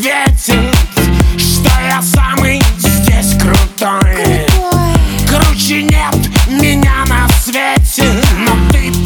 светит, что я самый здесь крутой. Круче нет меня на свете, но ты